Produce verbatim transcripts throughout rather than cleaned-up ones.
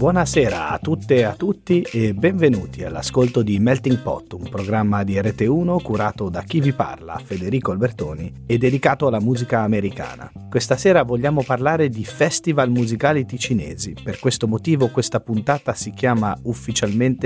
Buonasera a tutte e a tutti e benvenuti all'ascolto di Melting Pot, un programma di R T uno curato da chi vi parla, Federico Albertoni, e dedicato alla musica americana. Questa sera vogliamo parlare di festival musicali ticinesi. Per questo motivo questa puntata si chiama ufficialmente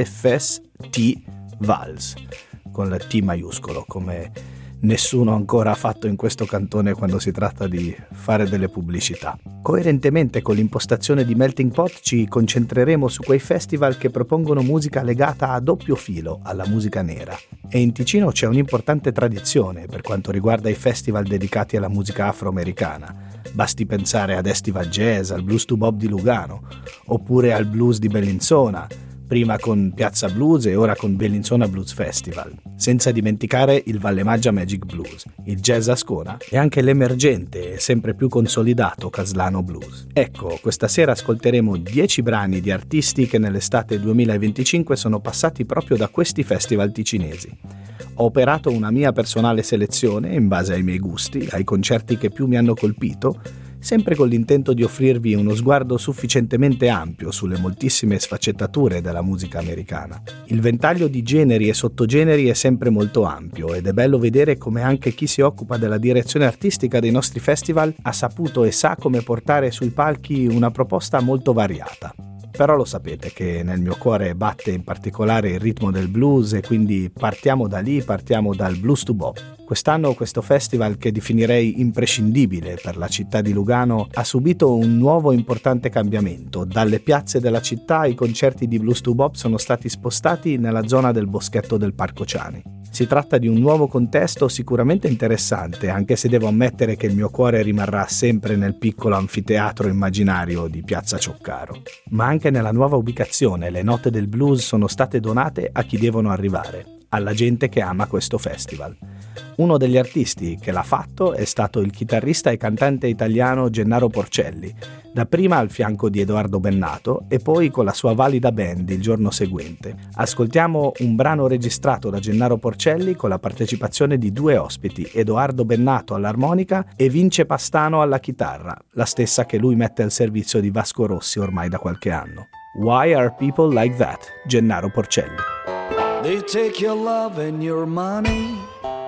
Fes-Ti-Vals, con il T maiuscolo, come nessuno ancora ha fatto in questo cantone quando si tratta di fare delle pubblicità. Coerentemente con l'impostazione di Melting Pot ci concentreremo su quei festival che propongono musica legata a doppio filo alla musica nera. E in Ticino c'è un'importante tradizione per quanto riguarda i festival dedicati alla musica afroamericana. Basti pensare ad Estival Jazz, al Blues to Bob di Lugano, oppure al Blues di Bellinzona, prima con Piazza Blues e ora con Bellinzona Blues Festival, senza dimenticare il Vallemaggia Magic Blues, il Jazz Ascona e anche l'emergente e sempre più consolidato Caslano Blues. Ecco, questa sera ascolteremo dieci brani di artisti che nell'estate duemilaventicinque sono passati proprio da questi festival ticinesi. Ho operato una mia personale selezione in base ai miei gusti, ai concerti che più mi hanno colpito, sempre con l'intento di offrirvi uno sguardo sufficientemente ampio sulle moltissime sfaccettature della musica americana. Il ventaglio di generi e sottogeneri è sempre molto ampio ed è bello vedere come anche chi si occupa della direzione artistica dei nostri festival ha saputo e sa come portare sui palchi una proposta molto variata. Però lo sapete che nel mio cuore batte in particolare il ritmo del blues e quindi partiamo da lì, partiamo dal Blues to Bob. Quest'anno questo festival, che definirei imprescindibile per la città di Lugano, ha subito un nuovo importante cambiamento. Dalle piazze della città i concerti di Blues to Bob sono stati spostati nella zona del boschetto del Parco Ciani. Si tratta di un nuovo contesto sicuramente interessante, anche se devo ammettere che il mio cuore rimarrà sempre nel piccolo anfiteatro immaginario di Piazza Cioccaro. Ma anche nella nuova ubicazione le note del blues sono state donate a chi devono arrivare, alla gente che ama questo festival. Uno degli artisti che l'ha fatto è stato il chitarrista e cantante italiano Gennaro Porcelli, dapprima al fianco di Edoardo Bennato e poi con la sua valida band il giorno seguente. Ascoltiamo un brano registrato da Gennaro Porcelli con la partecipazione di due ospiti, Edoardo Bennato all'armonica e Vince Pastano alla chitarra, la stessa che lui mette al servizio di Vasco Rossi ormai da qualche anno. Why Are People Like That? Gennaro Porcelli. They take your love and your money.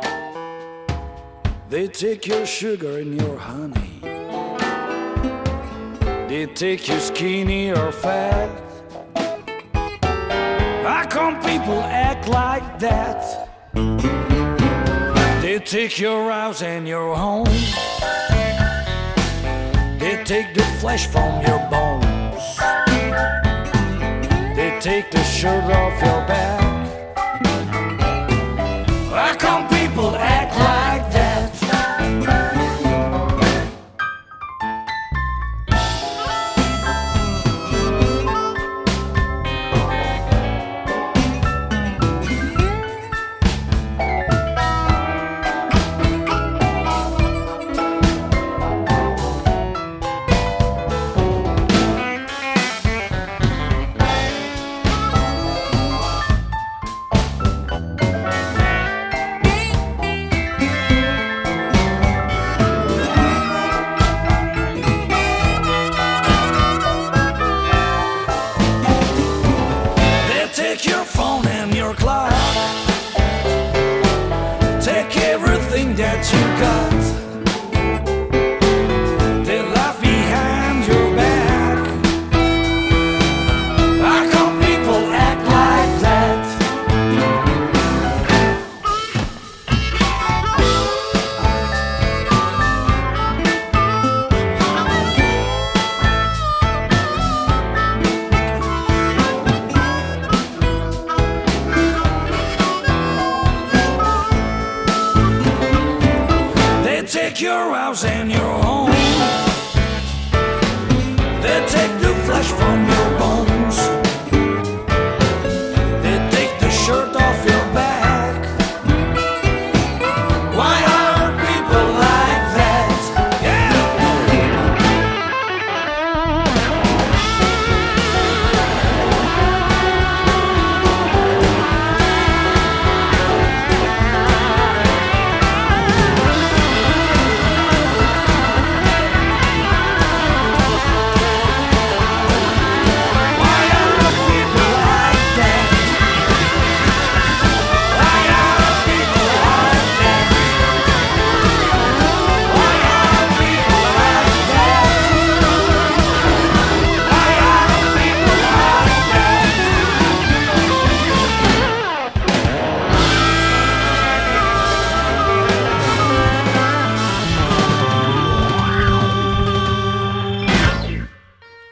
They take your sugar and your honey. They take you skinny or fat. How come people act like that? They take your house and your home. They take the flesh from your bones. They take the sugar off your back. How come people act like that?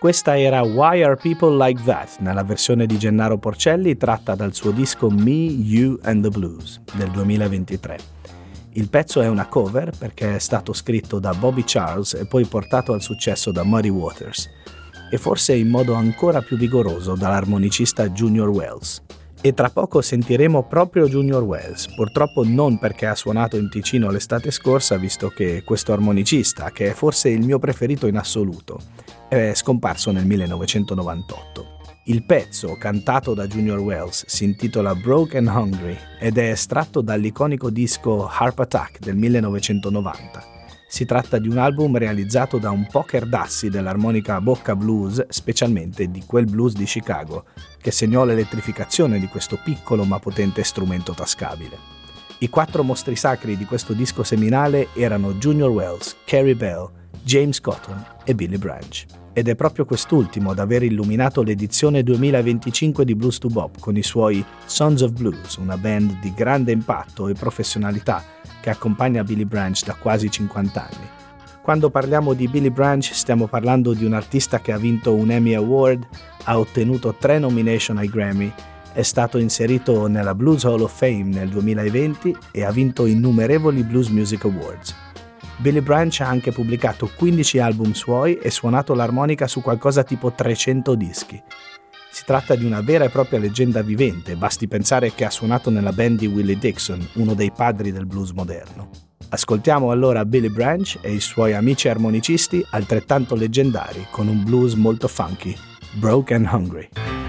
Questa era Why Are People Like That, nella versione di Gennaro Porcelli tratta dal suo disco Me, You and the Blues del duemilaventitré. Il pezzo è una cover perché è stato scritto da Bobby Charles e poi portato al successo da Muddy Waters, e forse in modo ancora più vigoroso dall'armonicista Junior Wells. E tra poco sentiremo proprio Junior Wells, purtroppo non perché ha suonato in Ticino l'estate scorsa, visto che questo armonicista, che è forse il mio preferito in assoluto, è scomparso nel millenovecentonovantotto. Il pezzo, cantato da Junior Wells, si intitola Broke and Hungry ed è estratto dall'iconico disco Harp Attack del millenovecentonovanta. Si tratta di un album realizzato da un poker d'assi dell'armonica bocca blues, specialmente di quel blues di Chicago, che segnò l'elettrificazione di questo piccolo ma potente strumento tascabile. I quattro mostri sacri di questo disco seminale erano Junior Wells, Carey Bell, James Cotton e Billy Branch. Ed è proprio quest'ultimo ad aver illuminato l'edizione duemilaventicinque di Blues to Bop con i suoi Sons of Blues, una band di grande impatto e professionalità che accompagna Billy Branch da quasi cinquanta anni. Quando parliamo di Billy Branch stiamo parlando di un artista che ha vinto un Emmy Award, ha ottenuto tre nomination ai Grammy, è stato inserito nella Blues Hall of Fame nel duemilaventi e ha vinto innumerevoli Blues Music Awards. Billy Branch ha anche pubblicato quindici album suoi e suonato l'armonica su qualcosa tipo trecento dischi. Si tratta di una vera e propria leggenda vivente, basti pensare che ha suonato nella band di Willie Dixon, uno dei padri del blues moderno. Ascoltiamo allora Billy Branch e i suoi amici armonicisti altrettanto leggendari con un blues molto funky, Broke and Hungry.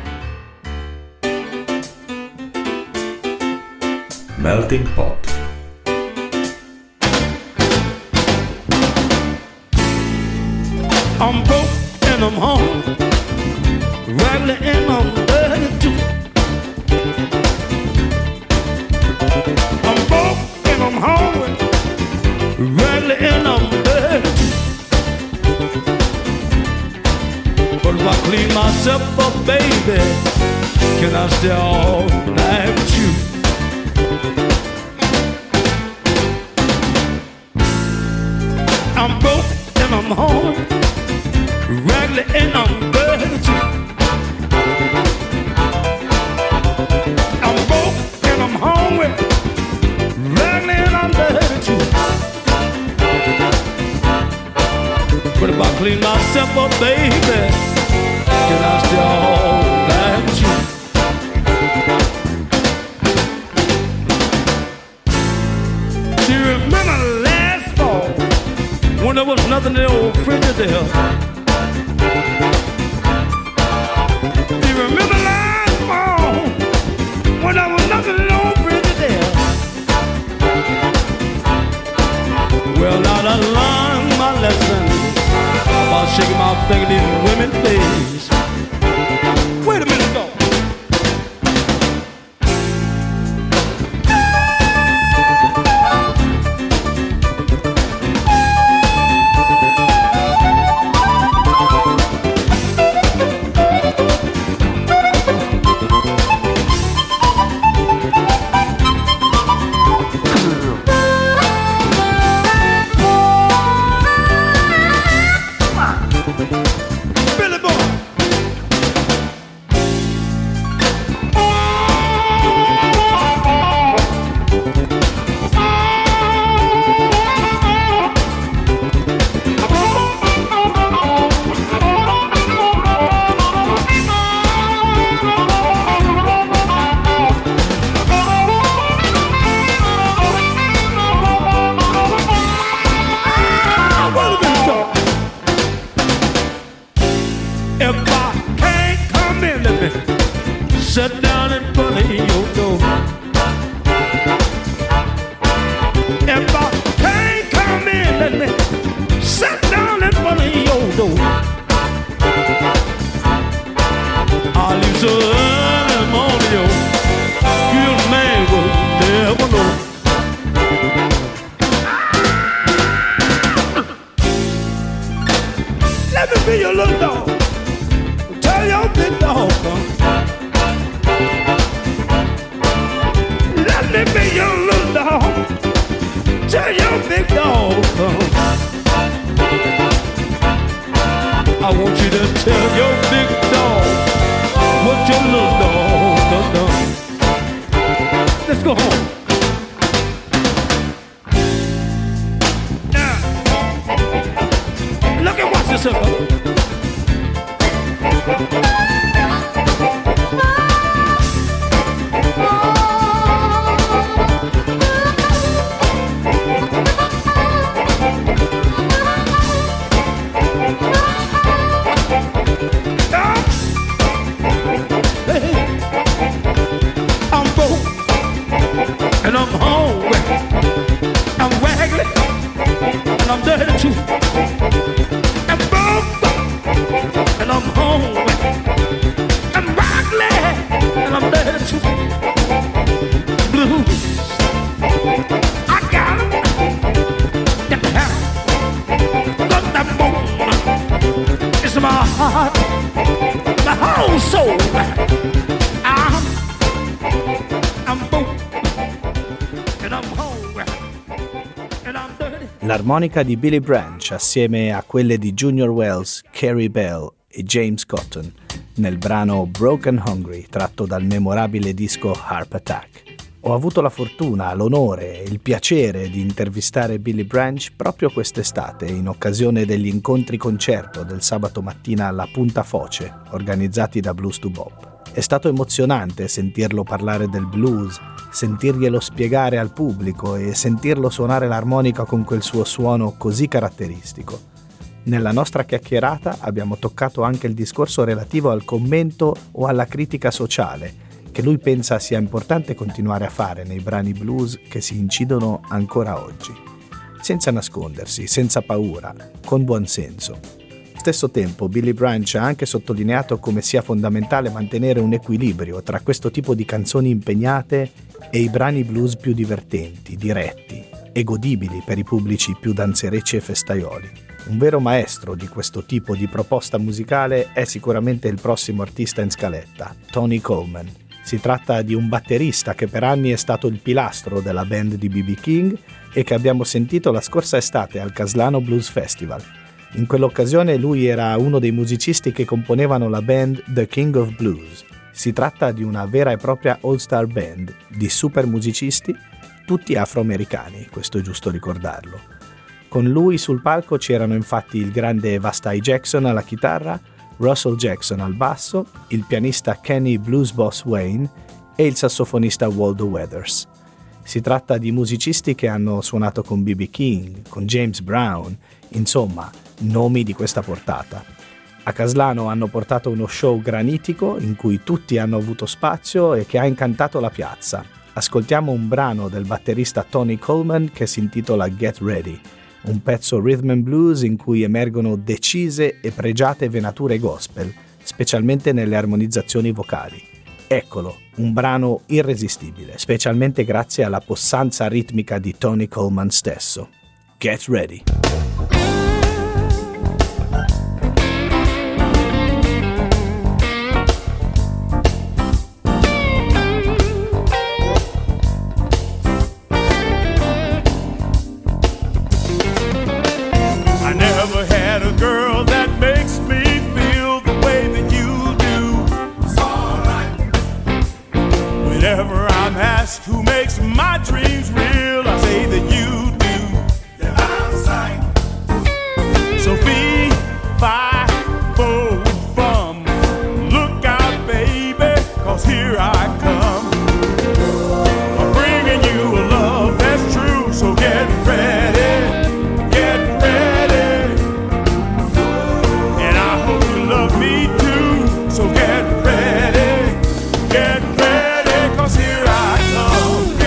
Melting Pot. I'm broke and I'm hungry, raggedy and I'm dirty too. I'm broke and I'm hungry, raggedy and I'm dirty too. But if I clean myself up, baby, can I stay all night with you? I'm broke and I'm hungry, raggedy and I'm dirty too. I'm broke and I'm hungry, raggedy and I'm dirty too. But if I clean myself up, baby, can I stay all night with you? Do you remember last fall when there was nothing in the old Frigidaire? Do you remember last fall when there was nothing in the old Frigidaire? Well, now I learned my lesson about shaking my finger in these women's face. Wait a minute, though. Tell I'm broke and I'm hungry. I'm ragged and I'm dirty too. I'm broke and I'm hungry. I'm ragged and I'm dirty too. Blues, I got 'em. Got to have 'em. Got that bone. It's my heart, my whole soul. I'm, I'm broke and I'm hungry and I'm dirty. L'armonica di Billy Branch assieme a quelle di Junior Wells, Carrie Bell e James Cotton nel brano Broken Hungry tratto dal memorabile disco Harp Attack. Ho avuto la fortuna, l'onore e il piacere di intervistare Billy Branch proprio quest'estate in occasione degli incontri concerto del sabato mattina alla Punta Foce organizzati da Blues to Bob. È stato emozionante sentirlo parlare del blues, sentirglielo spiegare al pubblico e sentirlo suonare l'armonica con quel suo suono così caratteristico. Nella nostra chiacchierata abbiamo toccato anche il discorso relativo al commento o alla critica sociale, che lui pensa sia importante continuare a fare nei brani blues che si incidono ancora oggi, senza nascondersi, senza paura, con buon senso. Allo stesso tempo Billy Branch ha anche sottolineato come sia fondamentale mantenere un equilibrio tra questo tipo di canzoni impegnate e i brani blues più divertenti, diretti e godibili per i pubblici più danzerecci e festaioli. Un vero maestro di questo tipo di proposta musicale è sicuramente il prossimo artista in scaletta, Tony Coleman. Si tratta di un batterista che per anni è stato il pilastro della band di B B King e che abbiamo sentito la scorsa estate al Caslano Blues Festival. In quell'occasione lui era uno dei musicisti che componevano la band The King of Blues. Si tratta di una vera e propria all-star band di super musicisti, tutti afroamericani, questo è giusto ricordarlo. Con lui sul palco c'erano infatti il grande Vastai Jackson alla chitarra, Russell Jackson al basso, il pianista Kenny Blues Boss Wayne e il sassofonista Waldo Weathers. Si tratta di musicisti che hanno suonato con B B King, con James Brown, insomma, nomi di questa portata. A Caslano hanno portato uno show granitico in cui tutti hanno avuto spazio e che ha incantato la piazza. Ascoltiamo un brano del batterista Tony Coleman che si intitola Get Ready, un pezzo rhythm and blues in cui emergono decise e pregiate venature gospel, specialmente nelle armonizzazioni vocali. Eccolo, un brano irresistibile, specialmente grazie alla possanza ritmica di Tony Coleman stesso. Get Ready. Who makes my dreams real? I say that you do. That I'm sight. So be five, four, bum. Look out, baby, 'cause here I come. I'm bringing you a love that's true. So get ready, get ready. And I hope you love me too. So get ready, get ready, 'cause here I come.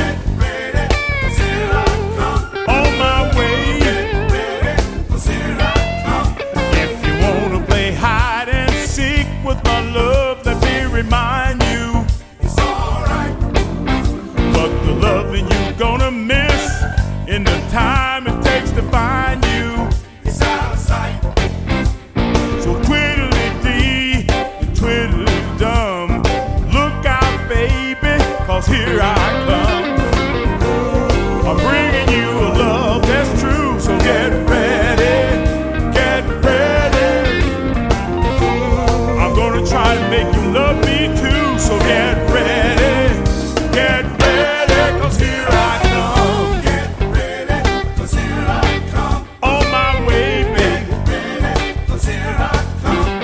Remind you, it's alright. But the loving you gonna miss in the time it takes to find you, it's out of sight. So twiddly-dee and twiddly-dum. Look out, baby, 'cause here I come. I'm bringing you a love that's true. So get ready, get ready. I'm gonna try to make you love me. So get ready, get ready, 'cause here I come. Get ready, 'cause here I come. On my way, baby. Get ready, 'cause here I come.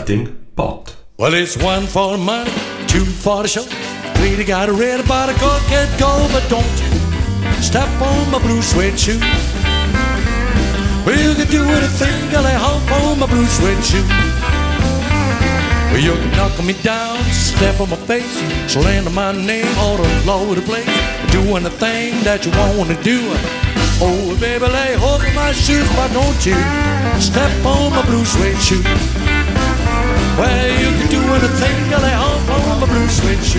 Melting Pot. Well, it's one for the money, two for the show, three to got a red about a go, can't go, but don't you step on my blue suede shoe. Well, you can do anything, girl, I hop on my blue suede shoe. Well, you can knock me down, step on my face, slander my name all over the place, do anything that you want to do. Oh, baby, lay hold of my shoes, but don't you step on my blue suede shoe. Well, you can do anything, girl, lay hold on my blue suede shoe.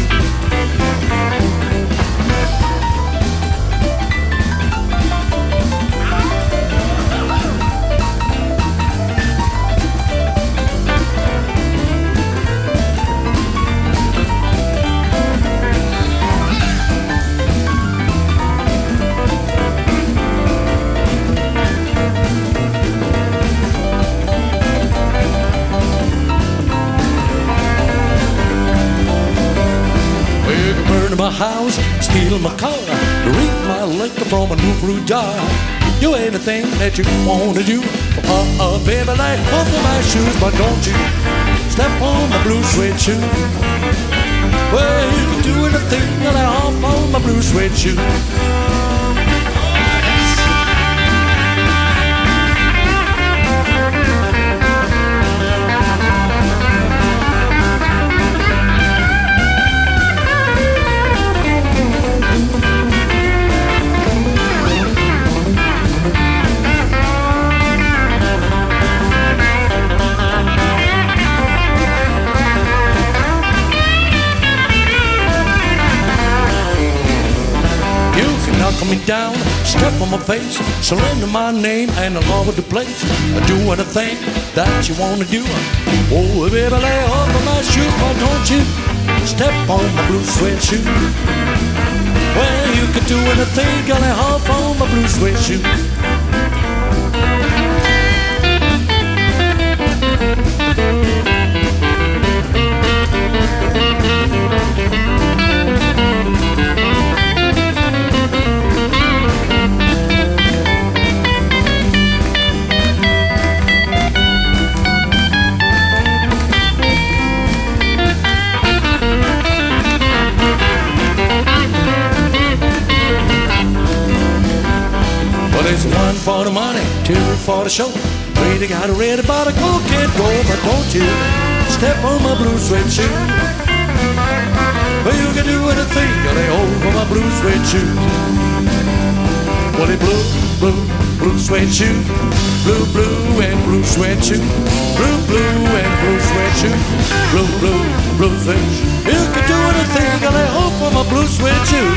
My house, steal my car, drink my liquor from a new fruit jar. Do anything that you wanna do. Uh, uh, baby, like off of my shoes, but don't you step on my blue suede shoe. Well, you can do anything that I hop on my blue suede shoe. Knock me down, step on my face, surrender my name and all over the place. Do anything that you wanna do. Oh, baby, lay off of my shoes, but don't you step on my blue suede shoe. Well, you can do anything, girl, lay off on my blue suede shoe. One for the money, two for the show, three to got a red about a go, can't go, but don't you step on my blue suede shoe. Well, you can do anything, you lay over my blue suede shoe. Well, it blue, blue, blue suede shoe, blue, blue and blue suede shoe, blue, blue and blue suede shoe, blue, blue, blue suede shoe. You can do anything, you lay over my blue suede shoe.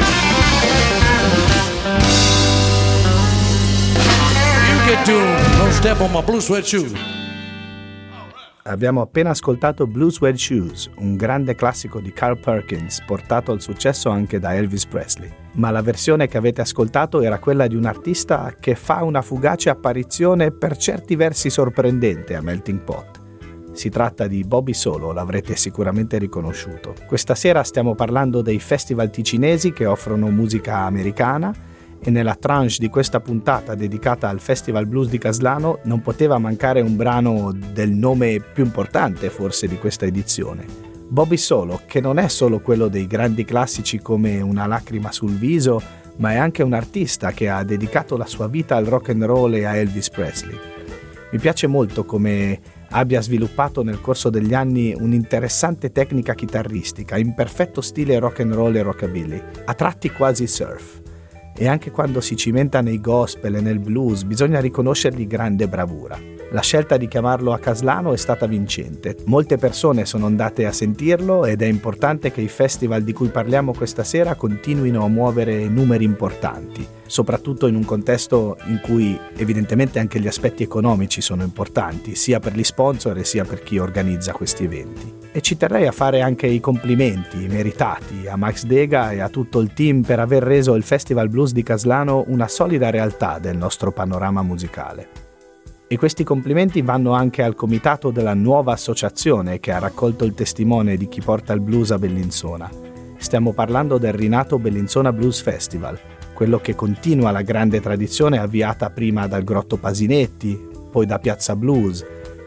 Don't step on my blue suede shoes. Abbiamo appena ascoltato Blue Suede Shoes, un grande classico di Carl Perkins, portato al successo anche da Elvis Presley. Ma la versione che avete ascoltato era quella di un artista che fa una fugace apparizione per certi versi sorprendente a Melting Pot. Si tratta di Bobby Solo, l'avrete sicuramente riconosciuto. Questa sera stiamo parlando dei festival ticinesi che offrono musica americana, e nella tranche di questa puntata dedicata al Festival Blues di Caslano non poteva mancare un brano del nome più importante forse di questa edizione. Bobby Solo, che non è solo quello dei grandi classici come Una lacrima sul viso, ma è anche un artista che ha dedicato la sua vita al rock and roll e a Elvis Presley. Mi piace molto come abbia sviluppato nel corso degli anni un'interessante tecnica chitarristica in perfetto stile rock and roll e rockabilly, a tratti quasi surf. E anche quando si cimenta nei gospel e nel blues bisogna riconoscergli grande bravura. La scelta di chiamarlo a Caslano è stata vincente. Molte persone sono andate a sentirlo ed è importante che i festival di cui parliamo questa sera continuino a muovere numeri importanti, soprattutto in un contesto in cui evidentemente anche gli aspetti economici sono importanti, sia per gli sponsor e sia per chi organizza questi eventi. E ci terrei a fare anche i complimenti meritati a Max Dega e a tutto il team per aver reso il Festival Blues di Caslano una solida realtà del nostro panorama musicale. E questi complimenti vanno anche al comitato della nuova associazione che ha raccolto il testimone di chi porta il blues a Bellinzona. Stiamo parlando del rinato Bellinzona Blues Festival, quello che continua la grande tradizione avviata prima dal Grotto Pasinetti, poi da Piazza Blues,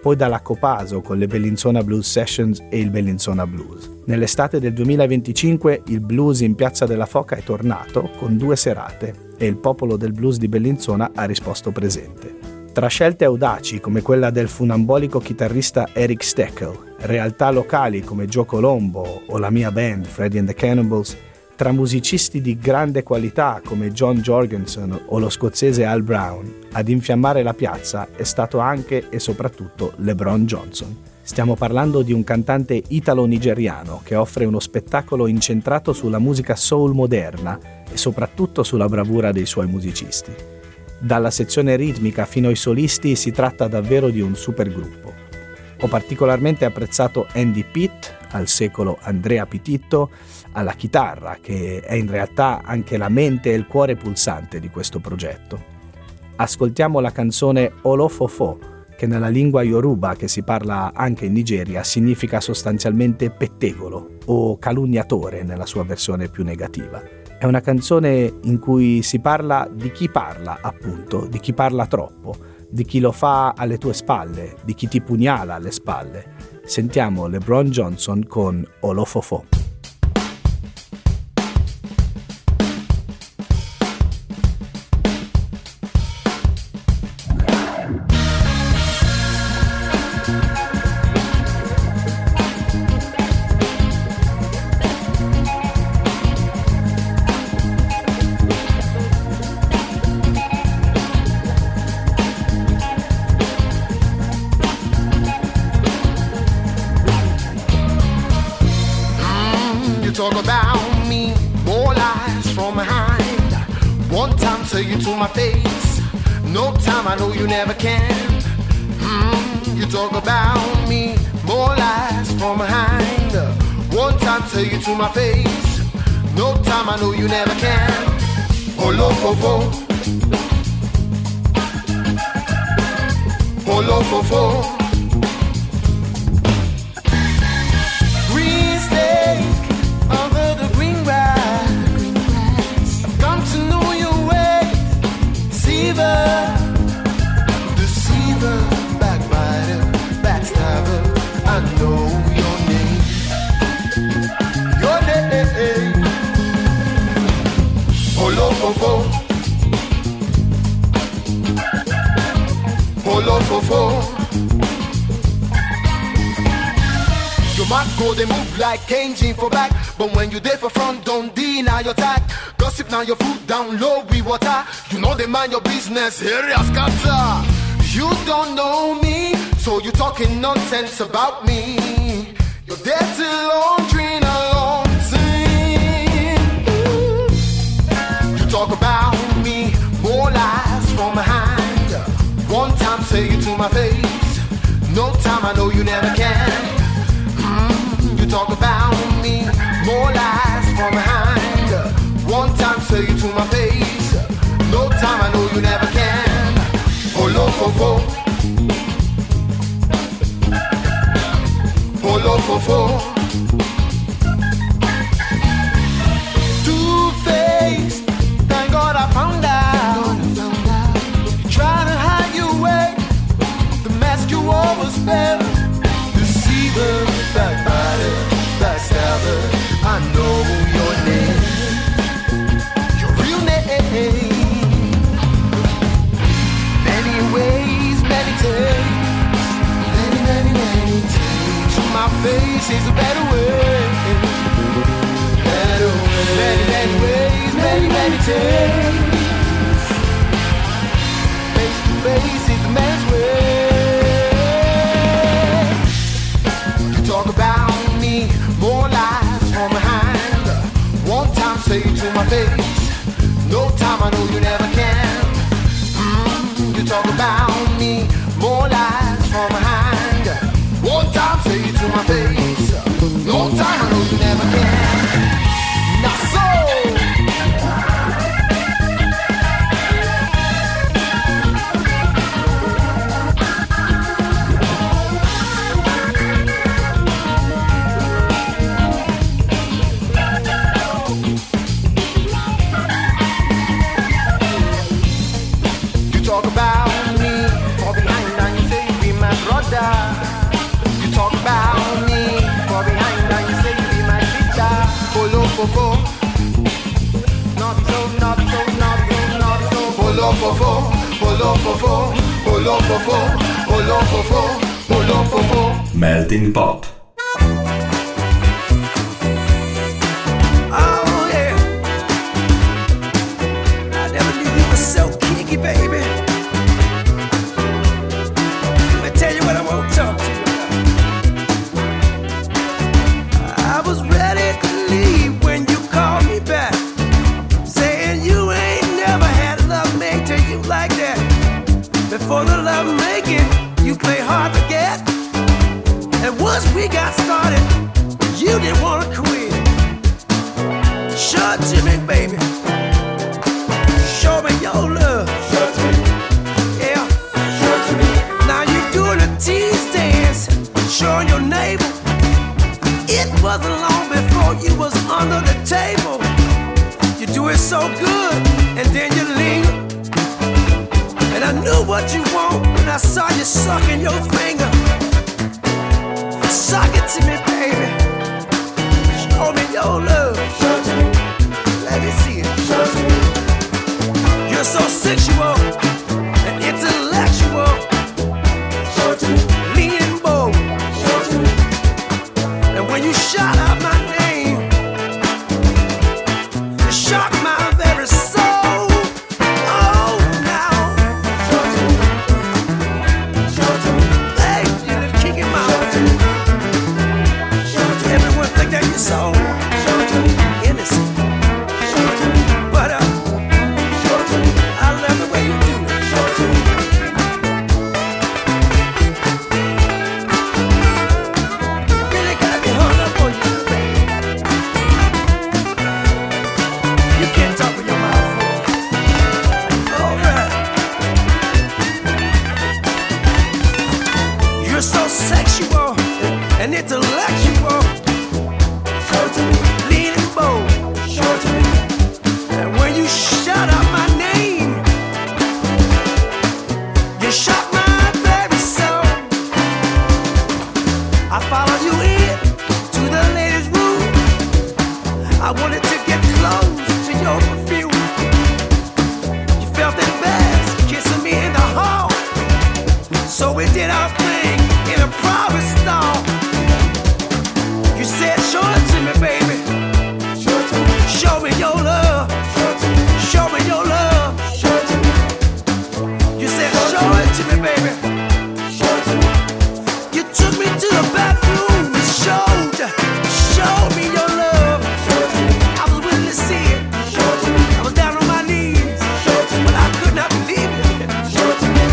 poi dalla Copaso con le Bellinzona Blues Sessions e il Bellinzona Blues. Nell'estate del duemilaventicinque il blues in Piazza della Foca è tornato con due serate e il popolo del blues di Bellinzona ha risposto presente. Tra scelte audaci come quella del funambolico chitarrista Eric Steckel, realtà locali come Joe Colombo o la mia band Freddie and the Cannibals, tra musicisti di grande qualità come John Jorgensen o lo scozzese Al Brown, ad infiammare la piazza è stato anche e soprattutto LeBron Johnson. Stiamo parlando di un cantante italo-nigeriano che offre uno spettacolo incentrato sulla musica soul moderna e soprattutto sulla bravura dei suoi musicisti. Dalla sezione ritmica fino ai solisti si tratta davvero di un supergruppo. Ho particolarmente apprezzato Andy Pitt, al secolo Andrea Pititto, alla chitarra, che è in realtà anche la mente e il cuore pulsante di questo progetto. Ascoltiamo la canzone Olofofo, che nella lingua Yoruba, che si parla anche in Nigeria, significa sostanzialmente pettegolo o calunniatore nella sua versione più negativa. È una canzone in cui si parla di chi parla, appunto, di chi parla troppo, di chi lo fa alle tue spalle, di chi ti pugnala alle spalle. Sentiamo LeBron Johnson con Olofofo. Talk about me, more lies from behind. One time tell you to my face, no time, I know you never can. Mm, you talk about me, more lies from behind. One time tell you to my face, no time, I know you never can. Olofofo, Olofofo. Deceiver, backbiter, backstabber, I know your name. Your name. Olofofo, Olofofo. You might go, they move like Kenji for back, but when you there for front, don't deny your tack. Gossip now your foot down low, we water. You know they mind your business, area scatter. You don't know me, so you talking nonsense about me. You're dirty laundry in a long thing. You talk about me, more lies from behind. One time say it to my face, no time, I know you never can. Mm, you talk about me, more lies from behind. One time say it to my face, no time, I know you never can. Olofofo, Olofofo. Two-faced, thank God I found out. You try to hide your way, the mask you wore was better. Deceiver, backbiter, backstabber, I know your name. Many ways, many takes, many, many, many takes. To my face is a better way, better way. Many, many ways, many, many takes. Face to face is the man's way. You talk about me, more lies from behind. One time say it to my face, no time, I know you never can. Mm, you talk about me, more lies from behind. One time, say it to my face. No time, I know you never can. Now so. Bolofofo. Nacho, nacho, nacho, nacho. Bolofofo, bolofofo, bolofofo, bolofofo, bolofofo. Melting Pot. Oh yeah, I never knew you were so kinky, baby. Let me tell you what I want to talk to you about. I was ready to leave when you called me back, saying you ain't never had love made to you like that. Before the love making, you play hard to get. And once we got started, you didn't want to quit. Show it to me, baby. Show me your love. Show it to me. Yeah. Show it to me. Now you're doing a tease dance, showing your navel. It wasn't long before you was under the table. You do it so good, and then you linger. And I knew what you want when I saw you sucking your finger. Suck it to me, baby. Show me your love. Show it to me. Let me see it. Show it to me. You're so sexual and intellectual. Show it to me. Lean bold. Show it to me. And when you shout out my name, you shock my very soul. Oh, now. Show it to me. Show it to me. Hey, you're the king in my heart. Everyone think that you're so innocent, but uh, I love the way you do it. Really got me hung up on you, baby. You can't talk with your mouth full. All right. You're so sexual and intellectual. Show it to me. Leaning bold. Show it to me. And when you shout out my name, you shock my very soul. I followed you in to the ladies' room. I wanted to get close to your perfume. You felt it best, kissing me in the hall. So we did our thing in a private stall. You said, show it to me, baby. Show it to me. Show me your love. Show it to me. Show me your love. Show it to me. You said, show it to me, baby. Show it to me. You took me to the bathroom and showed, showed me your love. Show it to me. I was willing to see it. Show it to me. I was down on my knees. Show it to me. But I could not believe it. Show it to me.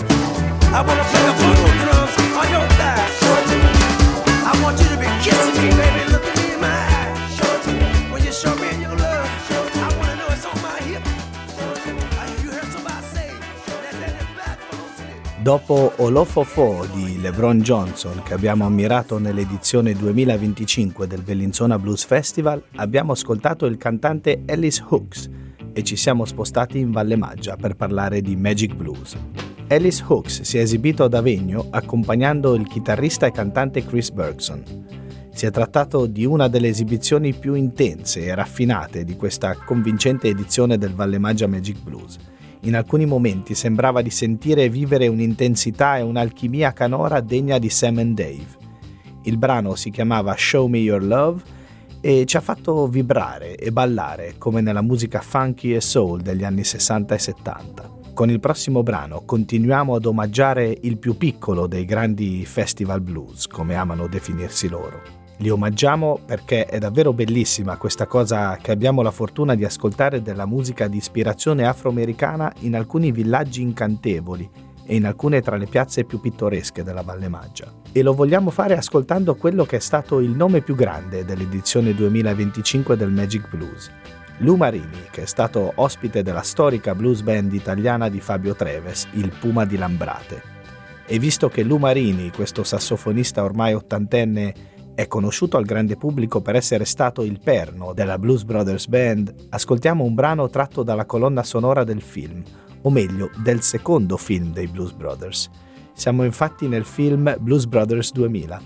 I wanna play the voodoo drums on your thigh. Show it to me. I want you to be kissing me, baby. Look at me in my eyes. Show it to me. When you show me your love, show it to me. I wanna know it's on my hip. Show it to me. I hear you heard somebody say that that that backbone slip. Dopo Olofofo di LeBron Johnson, che abbiamo ammirato nell'edizione duemilaventicinque del Bellinzona Blues Festival, abbiamo ascoltato il cantante Ellis Hooks e ci siamo spostati in Valle Maggia per parlare di Magic Blues. Ellis Hooks si è esibito ad Avegno accompagnando il chitarrista e cantante Chris Bergson. Si è trattato di una delle esibizioni più intense e raffinate di questa convincente edizione del Valle Maggia Magic Blues. In alcuni momenti sembrava di sentire e vivere un'intensità e un'alchimia canora degna di Sam and Dave. Il brano si chiamava Show Me Your Love e ci ha fatto vibrare e ballare come nella musica funky e soul degli anni sessanta e settanta. Con il prossimo brano continuiamo ad omaggiare il più piccolo dei grandi festival blues, come amano definirsi loro. Li omaggiamo perché è davvero bellissima questa cosa che abbiamo la fortuna di ascoltare della musica di ispirazione afroamericana in alcuni villaggi incantevoli e in alcune tra le piazze più pittoresche della Valle Maggia. E lo vogliamo fare ascoltando quello che è stato il nome più grande dell'edizione duemilaventicinque del Magic Blues. Lou Marini, che è stato ospite della storica blues band italiana di Fabio Treves, il Puma di Lambrate. E visto che Lou Marini, questo sassofonista ormai ottantenne, è conosciuto al grande pubblico per essere stato il perno della Blues Brothers Band, ascoltiamo un brano tratto dalla colonna sonora del film, o meglio, del secondo film dei Blues Brothers. Siamo infatti nel film Blues Brothers duemila,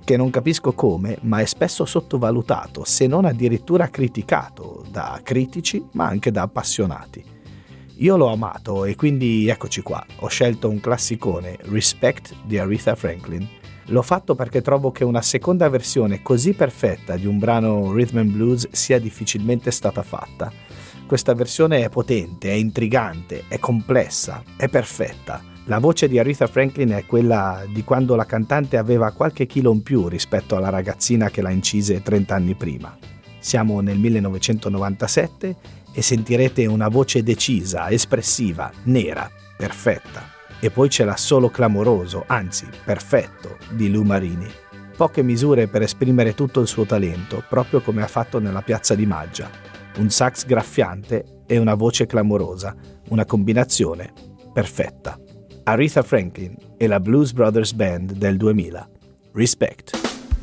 che non capisco come, ma è spesso sottovalutato, se non addirittura criticato da critici, ma anche da appassionati. Io l'ho amato e quindi eccoci qua, ho scelto un classicone, Respect di Aretha Franklin. L'ho fatto perché trovo che una seconda versione così perfetta di un brano rhythm and blues sia difficilmente stata fatta. Questa versione è potente, è intrigante, è complessa, è perfetta. La voce di Aretha Franklin è quella di quando la cantante aveva qualche chilo in più rispetto alla ragazzina che la incise trent'anni prima. Siamo nel millenovecentonovantasette e sentirete una voce decisa, espressiva, nera, perfetta. E poi c'è l'assolo clamoroso, anzi perfetto, di Lou Marini. Poche misure per esprimere tutto il suo talento, proprio come ha fatto nella Piazza di Maggia. Un sax graffiante e una voce clamorosa, una combinazione perfetta. Aretha Franklin e la Blues Brothers Band del duemila. Respect.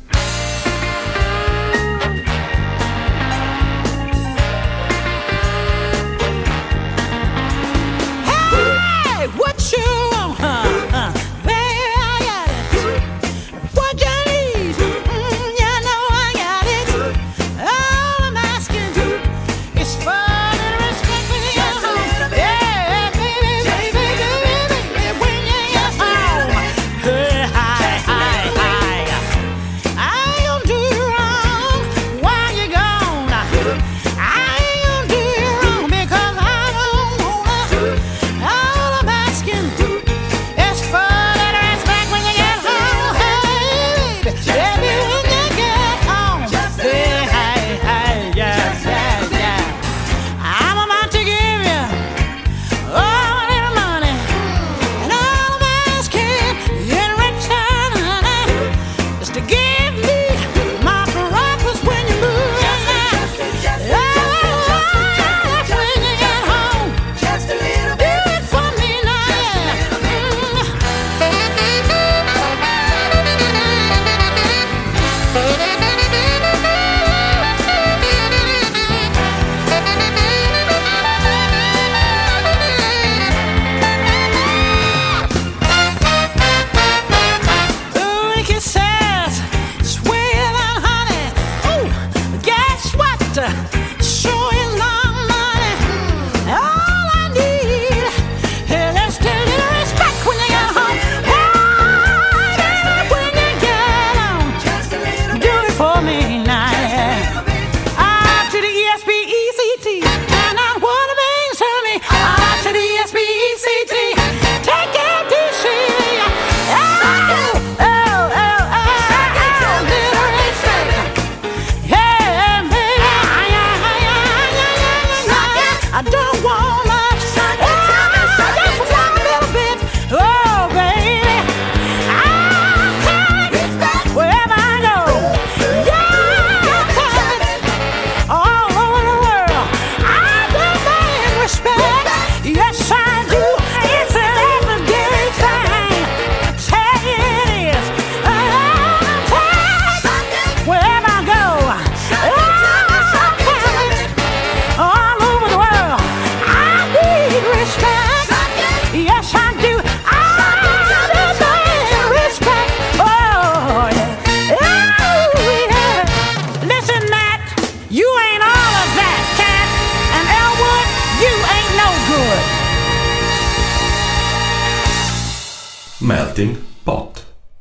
Melting Pot.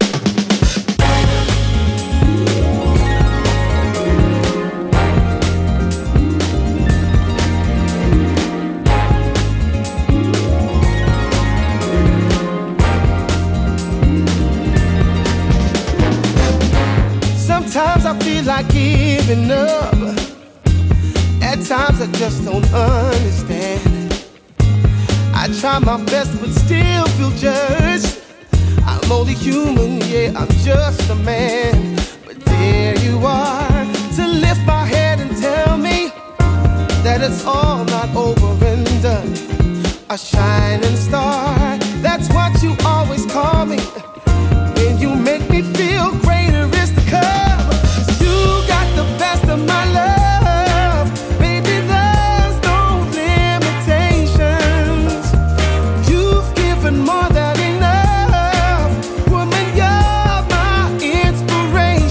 Sometimes I feel like giving up. At times I just don't understand. I try my best but still feel judged. I'm only human, yeah, I'm just a man. But there you are, to lift my head and tell me that it's all not over and done. A shining star, that's what you always call me. When you make me feel greater is to come. You got the best of my love. Baby, there's no limitations. You've given more than enough. Woman, you're my inspiration.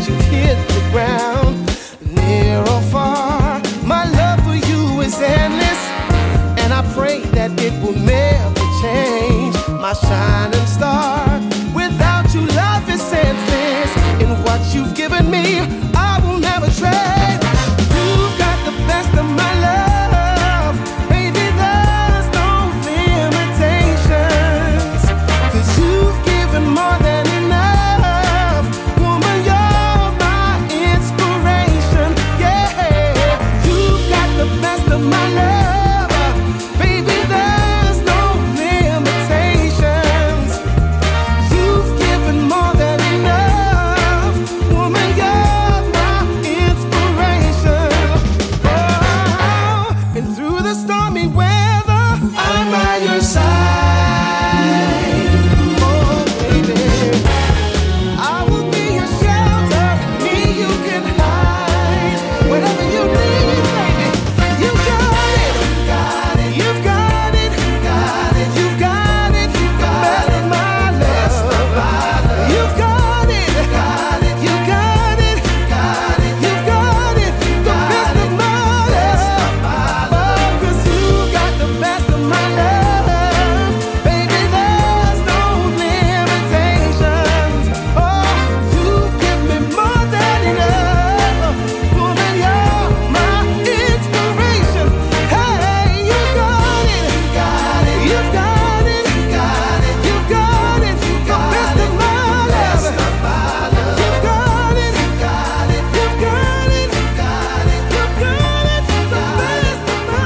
you've hit the ground. Near or far, my love for you is endless, and I pray that it will never change. My shining star, without you love is senseless. In what you've given me, I will never trade. You've got the best of my love, baby, there's no limitations, 'cause you've given more than enough. Woman, you're my inspiration, yeah. You've got the best of my love, baby, there's no limitations. You've given more than enough. Woman, you're my inspiration. Oh, and through the stormy weather, I'm by your side. Oh, baby, I will be your shelter. Me, you can hide. Whatever you need, baby, you got it. You've got it. You've got it. You've got it. You've got it. Best of my love. You've got it. You've got it. You've got it. You've got it. The best of my love. Oh, 'cause you got the best of my love. Baby, there's no limitations. Oh, you give me more than enough. Woman, you're my inspiration. Hey, you got it. You've got it. You've got it. You've got it. The best of my love. You've got it. You've got it. You've got it. You've got it. You've got it. The best of my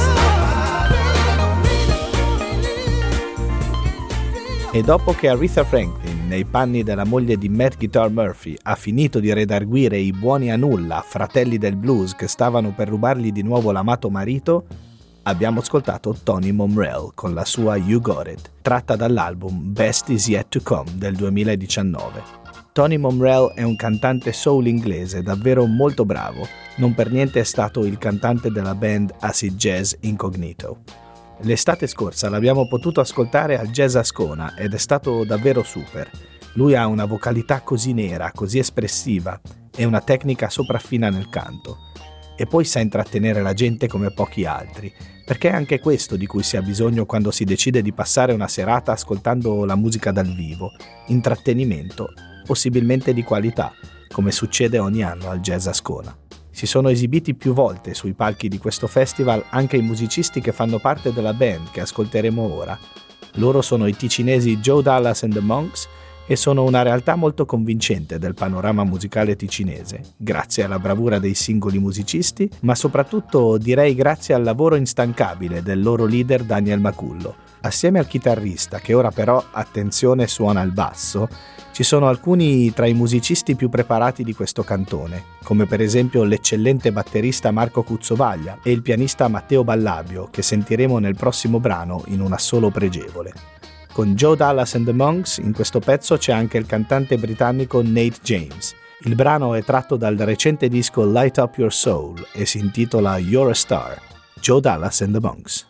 love. E dopo che Aretha Franklin, nei panni della moglie di Matt Guitar Murphy, ha finito di redarguire i buoni a nulla fratelli del blues che stavano per rubargli di nuovo l'amato marito, abbiamo ascoltato Tony Momrelle con la sua You Got It, tratta dall'album Best Is Yet To Come del duemiladiciannove. Tony Momrelle è un cantante soul inglese davvero molto bravo, non per niente è stato il cantante della band Acid Jazz Incognito. L'estate scorsa l'abbiamo potuto ascoltare al Jazz Ascona ed è stato davvero super. Lui ha una vocalità così nera, così espressiva e una tecnica sopraffina nel canto. E poi sa intrattenere la gente come pochi altri, perché è anche questo di cui si ha bisogno quando si decide di passare una serata ascoltando la musica dal vivo, intrattenimento, possibilmente di qualità, come succede ogni anno al Jazz Ascona. Si sono esibiti più volte sui palchi di questo festival anche i musicisti che fanno parte della band che ascolteremo ora. Loro sono i ticinesi Joe Dallas and the Monks e sono una realtà molto convincente del panorama musicale ticinese, grazie alla bravura dei singoli musicisti, ma soprattutto direi grazie al lavoro instancabile del loro leader Daniel Macullo. Assieme al chitarrista, che ora però, attenzione, suona il basso, ci sono alcuni tra i musicisti più preparati di questo cantone, come per esempio l'eccellente batterista Marco Cuzzovaglia e il pianista Matteo Ballabio, che sentiremo nel prossimo brano in un assolo pregevole. Con Joe Dallas and the Monks in questo pezzo c'è anche il cantante britannico Nate James. Il brano è tratto dal recente disco Light Up Your Soul e si intitola You're a Star. Joe Dallas and the Monks.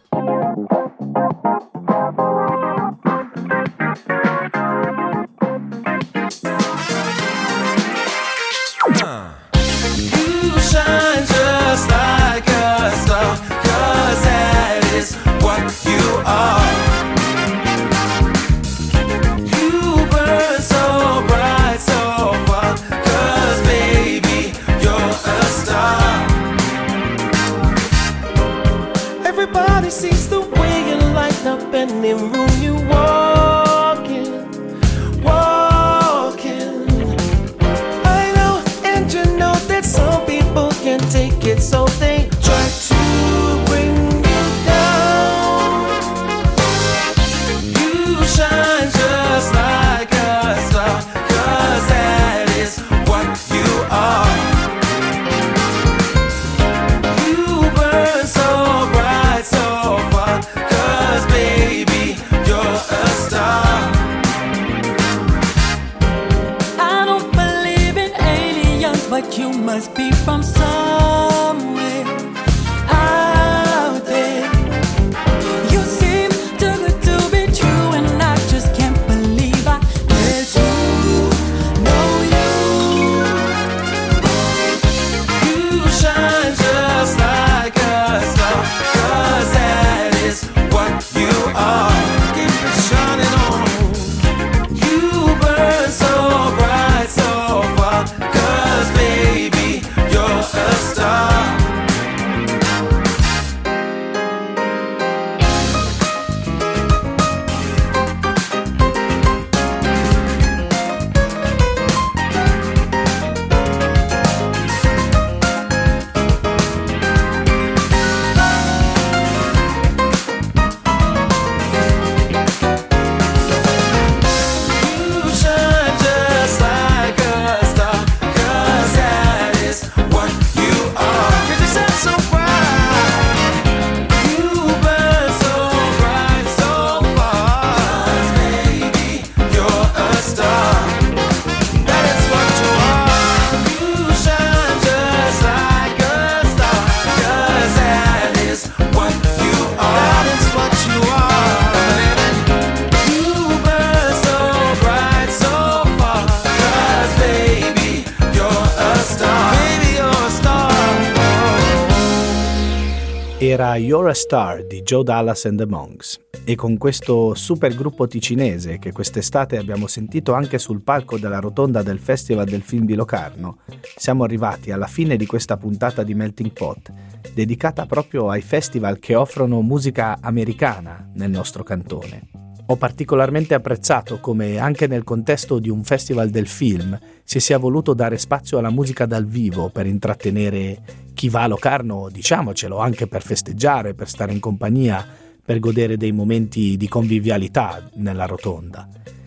You shine just like a star, 'cause that is what you are. You burn so bright, so far, 'cause baby, you're a star. Everybody sees the way you light up any room you walk in, walk in. I know, and you know that some people can't take it, so they try to bring you down. You shine just like a star, 'cause that is what you are. You burn so bright, so far, 'cause baby, you're a star. I don't believe in aliens, but you must be from somewhere out there. You seem too good to be true, and I just can't believe I get to know you. Era You're a Star di Joe Dallas and the Monks, e con questo super gruppo ticinese che quest'estate abbiamo sentito anche sul palco della rotonda del Festival del Film di Locarno, siamo arrivati alla fine di questa puntata di Melting Pot, dedicata proprio ai festival che offrono musica americana nel nostro cantone. Ho particolarmente apprezzato come anche nel contesto di un festival del film si sia voluto dare spazio alla musica dal vivo per intrattenere chi va a Locarno, diciamocelo, anche per festeggiare, per stare in compagnia, per godere dei momenti di convivialità nella rotonda.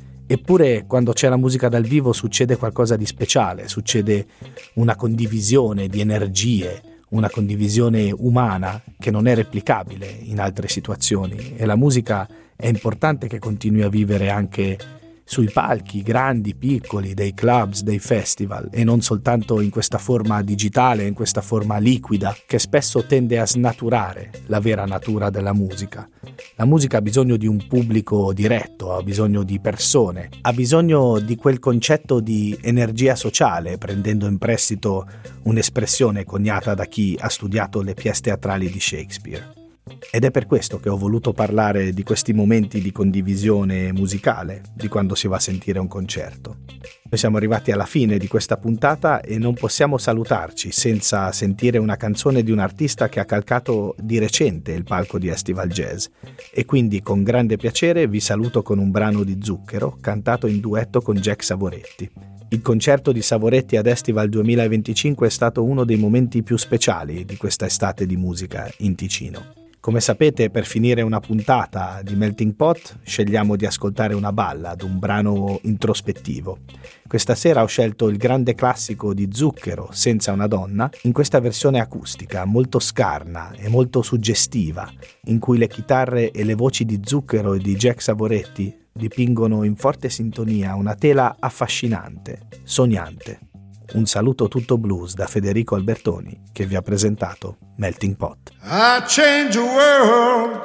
Eppure quando c'è la musica dal vivo succede qualcosa di speciale, succede una condivisione di energie, una condivisione umana che non è replicabile in altre situazioni, e la musica è importante che continui a vivere anche sui palchi grandi, piccoli, dei clubs, dei festival, e non soltanto in questa forma digitale, in questa forma liquida che spesso tende a snaturare la vera natura della musica. La musica ha bisogno di un pubblico diretto, ha bisogno di persone, ha bisogno di quel concetto di energia sociale, prendendo in prestito un'espressione coniata da chi ha studiato le pièce teatrali di Shakespeare. Ed è per questo che ho voluto parlare di questi momenti di condivisione musicale, di quando si va a sentire un concerto. Noi siamo arrivati alla fine di questa puntata e non possiamo salutarci senza sentire una canzone di un artista che ha calcato di recente il palco di Estival Jazz, e quindi con grande piacere vi saluto con un brano di Zucchero cantato in duetto con Jack Savoretti. Il concerto di Savoretti ad Estival duemilaventicinque è stato uno dei momenti più speciali di questa estate di musica in Ticino. Come sapete, per finire una puntata di Melting Pot scegliamo di ascoltare una ballad, un brano introspettivo. Questa sera ho scelto il grande classico di Zucchero, Senza una donna, in questa versione acustica molto scarna e molto suggestiva, in cui le chitarre e le voci di Zucchero e di Jack Savoretti dipingono in forte sintonia una tela affascinante, sognante. Un saluto tutto blues da Federico Albertoni, che vi ha presentato Melting Pot. I change the world,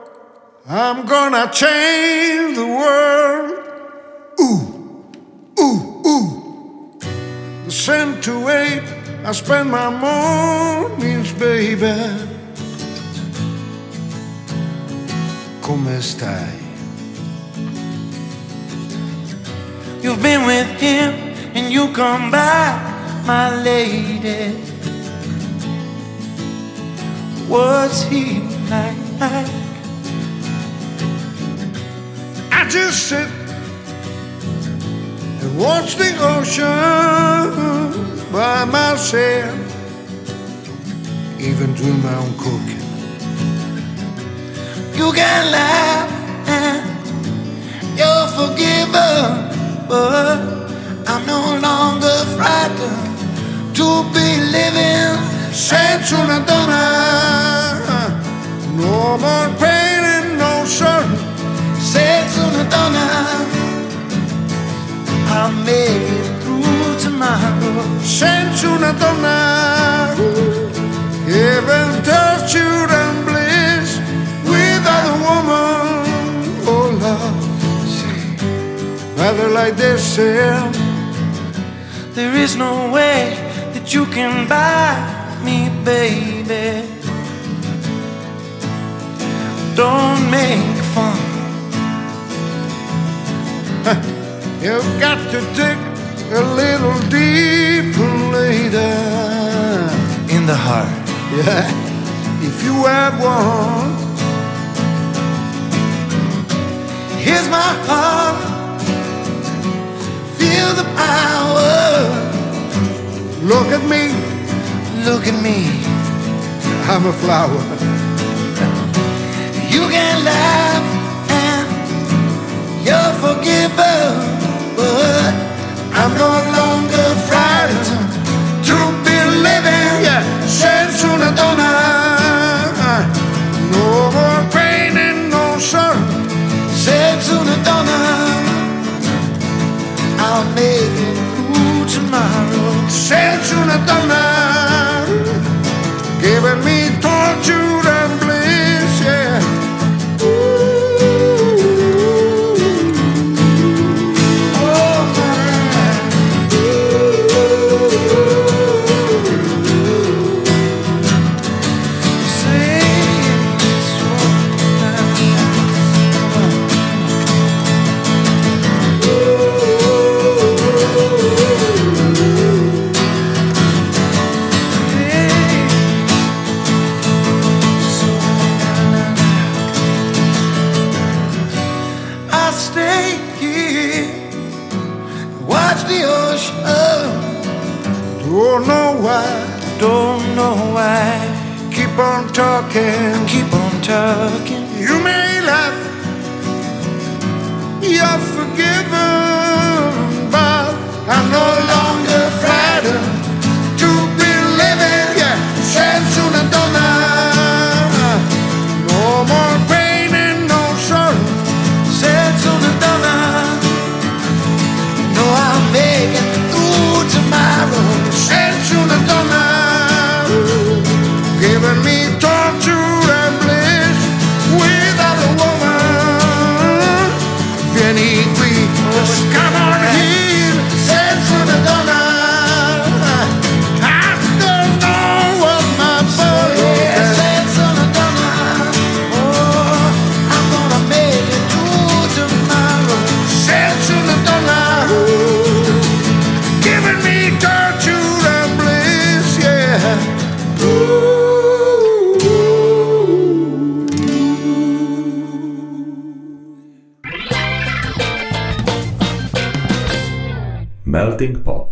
I'm gonna change the world. Ooh, ooh, ooh. The cent to eight, I spend my mornings, baby. Come stai? You've been with him and you come back, my lady. What's he like? I just sit and watch the ocean by myself, even do my own cooking. You can laugh and you're forgiven, but I'm no longer frightened to be living senza una donna. No more pain and no sorrow. Senza una donna, I'll make it through tomorrow. Senza una donna, heaven touch you and bliss without a woman. Oh love, see, rather like this, yeah. There is no way that you can buy me, baby. Don't make fun. You've got to dig a little deeper later. In the heart. Yeah, if you have one. Here's my heart. Feel the power. Look at me. Look at me. I'm a flower. You can laugh and you're forgiven, but I'm no longer frightened to be living, yeah, senza una donna. No more pain and no sorrow. Senza una donna, I'll make it through tomorrow. Senza una donna, giving me torture and bliss, yeah. Say on talking, keep on talking. You may laugh, you're forgiven, but I'm no longer frightened to be living. Yeah, senza una donna, no more pain and no sorrow. Senza una donna, no, I'll make it through tomorrow. Senza una donna, giving me torture and bliss. Without a woman, vieni qui, just come on here. Senza una donna, I don't know what my body is. Senza una donna, oh, I'm gonna make it through tomorrow. Senza una donna, giving me torture and bliss, yeah. Melting Pot.